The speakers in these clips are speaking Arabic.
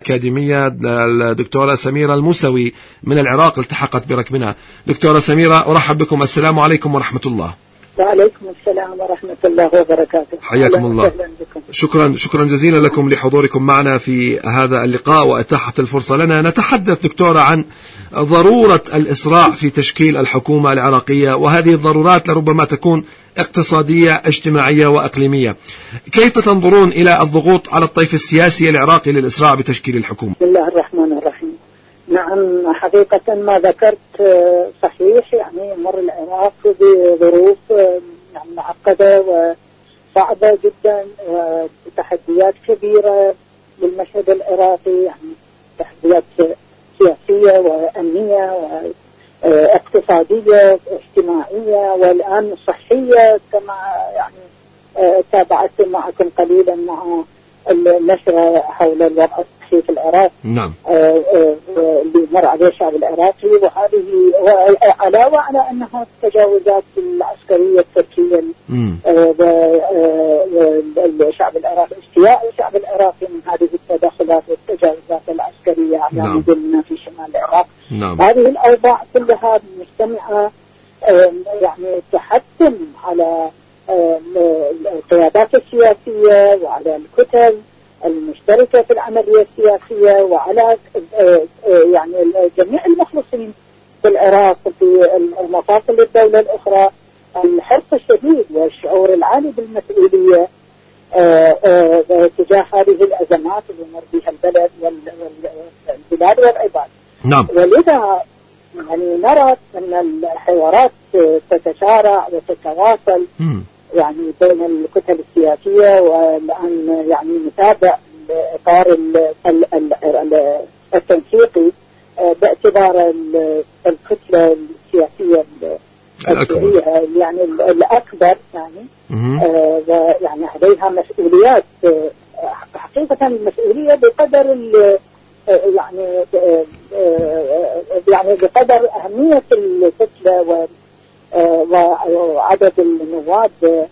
الأكاديمية الدكتورة سميرة الموسوي من العراق التحقت بركبنا. دكتورة سميرة، أرحب بكم. السلام عليكم ورحمة الله. وعليكم السلام ورحمة الله وبركاته. حياكم الله. شكرا جزيلا لكم لحضوركم معنا في هذا اللقاء وإتاحة الفرصة لنا. نتحدث دكتورة عن ضرورة الإسراع في تشكيل الحكومة العراقية، وهذه الضرورات لربما تكون اقتصادية اجتماعية وإقليمية. كيف تنظرون إلى الضغوط على الطيف السياسي العراقي للإسراع بتشكيل الحكومة؟ بسم الله الرحمن الرحيم. نعم، حقيقة ما ذكرت صحيح. يعني مر العراق بظروف معقدة وصعبة جدا وتحديات كبيرة للمشهد العراقي، يعني تحديات سياسية وأمنية واقتصادية واجتماعية والآن صحية، كما يعني تابعت معكم قليلا مع النشرة حول الوضع الصحي في العراق. نعم. اللي مر عليه الشعب العراقي، وهذه علاوة على أنها التجاوزات العسكرية التركية والشعب العراقي، استياء الشعب العراقي من هذه التدخلات والتجاوزات العسكرية على مدننا في شمال العراق. نعم. هذه الأوضاع كلها مجتمعة يعني تحتم على القيادات السياسية وعلى الكتل المشتركة في العملية السياسية وعلى يعني جميع المخلصين في العراق في المفاصل الدولة الأخرى الحرص الشديد والشعور العالي بالمسؤولية تجاه هذه الأزمات اللي يمر بها البلد والبلاد والعباد. نعم. ولذا يعني نرى أن الحوارات تتشارع وتتواصل يعني بين الكتل السياسية، والآن يعني نتابع الإطار التنسيقي باعتبار الكتلة السياسية السورية يعني الأكبر، يعني عليها مسؤوليات. حقيقة المسؤولية بقدر يعني بقدر أهمية الكتلة وعدد النواب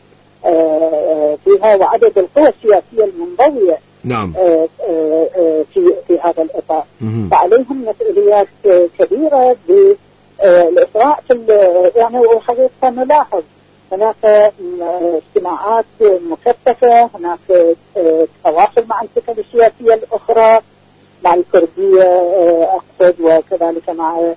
فيها وعدد القوى السياسية المنضوية. نعم. في هذا الإطار، فعليهم مسؤوليات كبيرة بالإسراع يعني. وحقيقة نلاحظ هناك اجتماعات مكثفة، هناك تواصل مع الكتل السياسية الأخرى، مع الكردية أقصد، وكذلك مع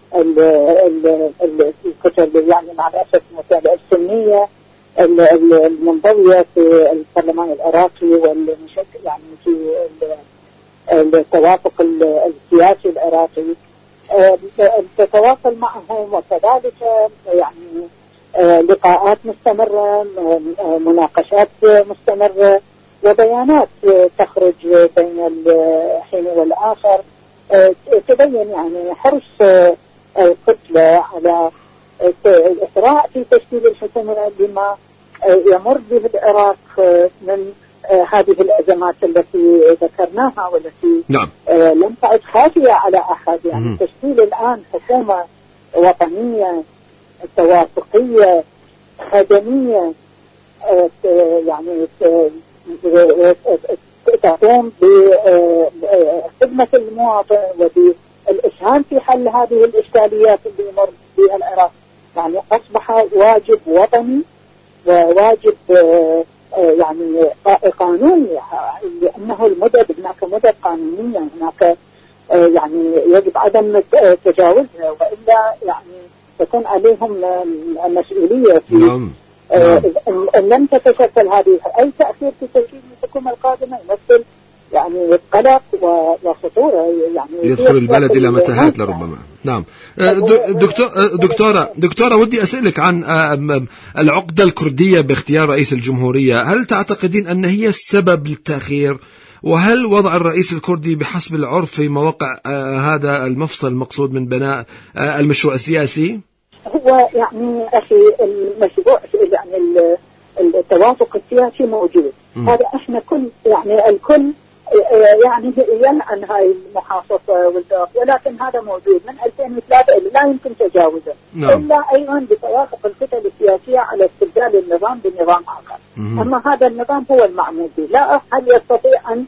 الكتل يعني مع الأسف السنية المنضوية في البرلمان العراقي والمشكل يعني في التوافق السياسي العراقي، تتواصل معهم، وكذلك يعني لقاءات مستمرة، مناقشات مستمرة، وبيانات تخرج بين الحين والآخر تبين يعني حرص الكتلة على الإسراع في تشكيل الحكومة لما يمر به العراق من هذه الأزمات التي ذكرناها والتي نعم. لم تعد خافية على أحد. يعني تشكيل الآن حكومة وطنية توافقية خدمية يعني تقوم بخدمة المواطن وبالإسهام في حل هذه الإشكاليات اللي يمر بها العراق، يعني أصبح واجب وطني وواجب يعني قانوني، لأنه المدد هناك مدد قانونية هناك يعني يجب عدم تجاوزها، وإلا يعني تكون عليهم مسؤولية في إن لم تتشكل هذه أي تأثير في تشكيل الحكومة القادمة يمثل يعني قلق وخطورة، يعني يدخل البلد إلى متاهات لربما. نعم. دكتورة ودي أسألك عن العقدة الكردية باختيار رئيس الجمهورية. هل تعتقدين أن هي السبب للتأخير؟ وهل وضع الرئيس الكردي بحسب العرف في مواقع هذا المفصل المقصود من بناء المشروع السياسي؟ هو يعني أخي المشروع يعني التوافق السياسي موجود. هذا احنا يعني الكل يعني يلعن هاي المحافظة والضغط، ولكن هذا موجود من 2003 لا يمكن تجاوزه. إلا أيضا بتوافق الكتل السياسية على استبدال النظام بنظام آخر. أما هذا النظام هو المعمول به، لا أحد يستطيع أن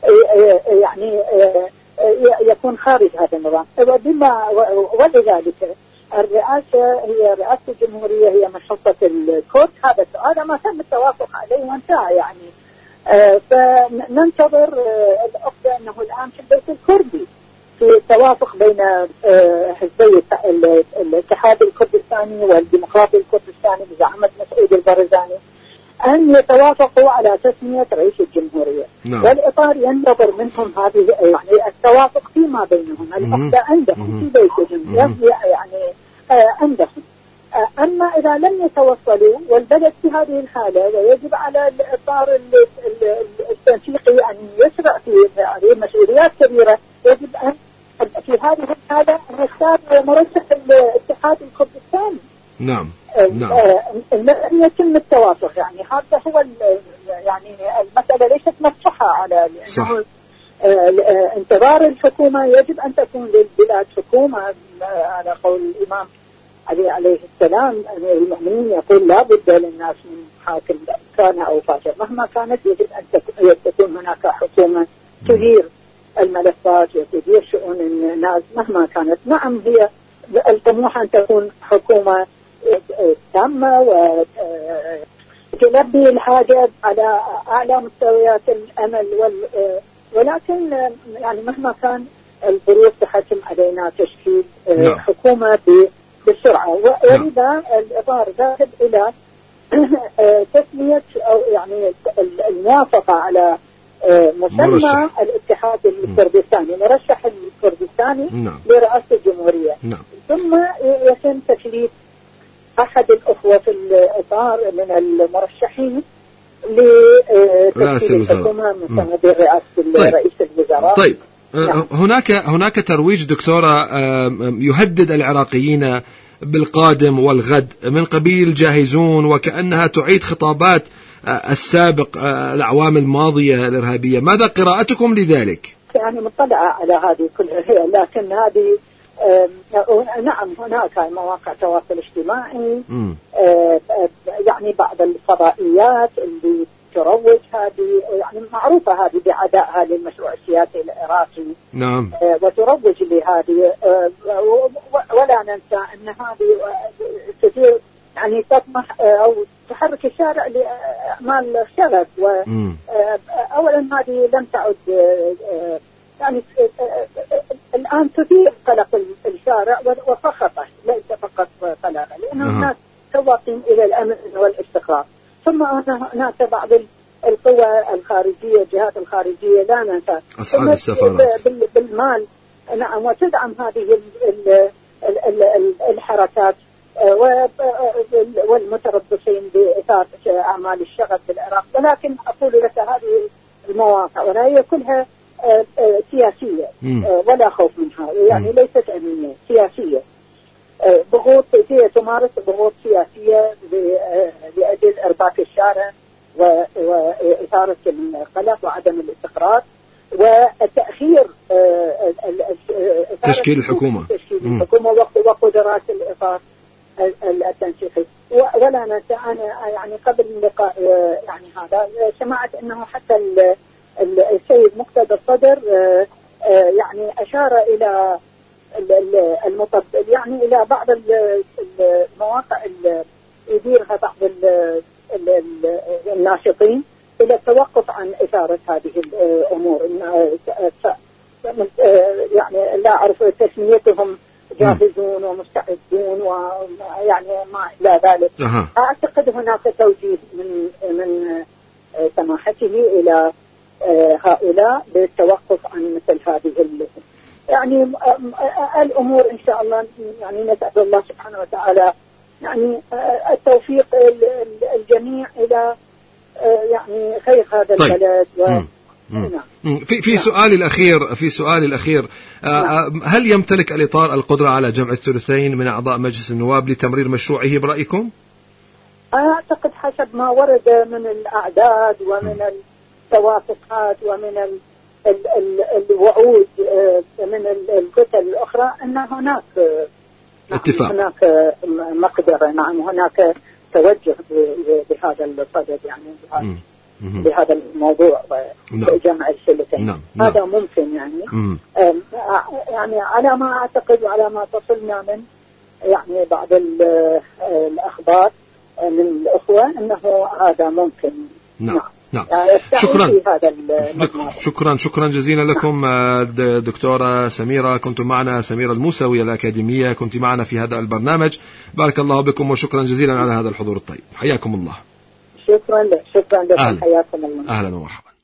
يعني يكون خارج هذا النظام. ولذلك الرئاسة هي رئاسة الجمهورية، هي مشرفة الكرد. هذا ما تم التوافق عليه وانتهى يعني. فننتظر الأفضل أنه الآن في البيت الكردي في توافق بين حزبي الاتحاد الكردستاني والديمقراطي الكردستاني بزعامة مسعود البارزاني أن يتوافقوا على تسمية رئيس الجمهورية. والإطار ينتظر منهم هذه يعني التوافق فيما بينهم، الأفضل عندهم في بيتهم يعني عندهم. أما إذا لم يتوصلوا والبلد في هذه الحالة، ويجب على الإطار التنسيقي أن يسرع في هذه مسؤوليات كبيرة، يجب أن في هذه الحالة أن يختار مرشح الاتحاد الكردستاني. نعم. أن يتم التوافق. يعني هذا هو يعني المسألة ليست مفتوحة على لأنه انتظار الحكومة. يجب أن تكون للبلاد حكومة على قول الإمام علي عليه السلام أمير المؤمنين يقول لا بد للناس من حاكم كان أو فاجر. مهما كانت يجب أن تكون هناك حكومة تدير الملفات وتدير شؤون الناس مهما كانت. نعم هي الطموح أن تكون حكومة تامة وتلبي الحاجة على أعلى مستويات الأمل ولكن يعني مهما كان الظروف تحتم علينا تشكيل حكومة بسرعة. ولذا الإطار ذاهب إلى تسمية أو يعني الموافقة على مسمى الاتحاد الكردستاني، مرشح الكردستاني لرئاسة الجمهورية. ثم يتم تكليف أحد الأخوة في الإطار من المرشحين لتشكيل الحكومة مسمى برئاسة رئيس الوزراء. طيب. هناك ترويج دكتورة يهدد العراقيين بالقادم والغد من قبيل جاهزون، وكأنها تعيد خطابات السابق الأعوام الماضية الإرهابية. ماذا قراءتكم لذلك؟ يعني مطلعة على هذه كلها، لكن هذه نعم هناك مواقع تواصل اجتماعي يعني بعض الفضائيات اللي تروج هذه يعني معروفة هذه بعدائها للمشروع السياسي العراقي. نعم. وتروج لهذه ولا ننسى أن هذه كثير يعني تطمح أو تحرك الشارع لأعمال الشغب. وأولا هذه لم تعد يعني الآن تثير قلق الشارع وفخطه، ليس فقط قلق، لأن الناس سواقين إلى الأمن والاستقرار. ثم هناك بعض القوى الخارجية، الجهات الخارجية لا ننسى أصحاب السفارات بالمال. نعم. وتدعم هذه الحركات والمتربصين بإثارة أعمال الشغب بالعراق. ولكن أقول لك هذه المواقع وهي كلها سياسية ولا خوف منها، يعني ليست أمنية، سياسية. ضغوط تمارس ضغوط سياسية لأجل إرباك الشارع وإثارة القلق وعدم الاستقرار وتأخير تشكيل الحكومة وقدرات الإطار التنسيقي. ولا ننسى أنا يعني قبل اللقاء يعني هذا سمعت أنه حتى السيد مقتدى الصدر يعني أشار إلى يعني إلى بعض المواقع اللي يديرها بعض الناشطين إلى التوقف عن إثارة هذه الأمور. يعني لا أعرف تسميتهم جاهزون ومستعدون ويعني ما إلى ذلك. أعتقد هناك توجيه من سماحته إلى هؤلاء بالتوقف عن مثل هذه يعني الأمور إن شاء الله. يعني نسأل الله سبحانه وتعالى يعني التوفيق الجميع إلى يعني خير هذا البلد. في سؤالي الأخير هل يمتلك الإطار القدرة على جمع الثلثين من أعضاء مجلس النواب لتمرير مشروعه برأيكم؟ أعتقد حسب ما ورد من الأعداد ومن التوافقات ومن الوعود من الكتل الأخرى أن هناك اتفاق، هناك مقدرة. نعم هناك توجه بهذا الصدد يعني بهذا الموضوع جمع الثلثين. هذا ممكن يعني. يعني على ما أعتقد وعلى ما تصلنا من يعني بعض الأخبار من الأخوة أنه هذا ممكن. نعم. شكرا جزيلا لكم دكتورة سميرة. كنت معنا سميرة الموسوي الأكاديمية، كنت معنا في هذا البرنامج. بارك الله بكم وشكرا جزيلا على هذا الحضور الطيب. حياكم الله. شكرا لكم. حياكم الله. أهلا ومرحبا.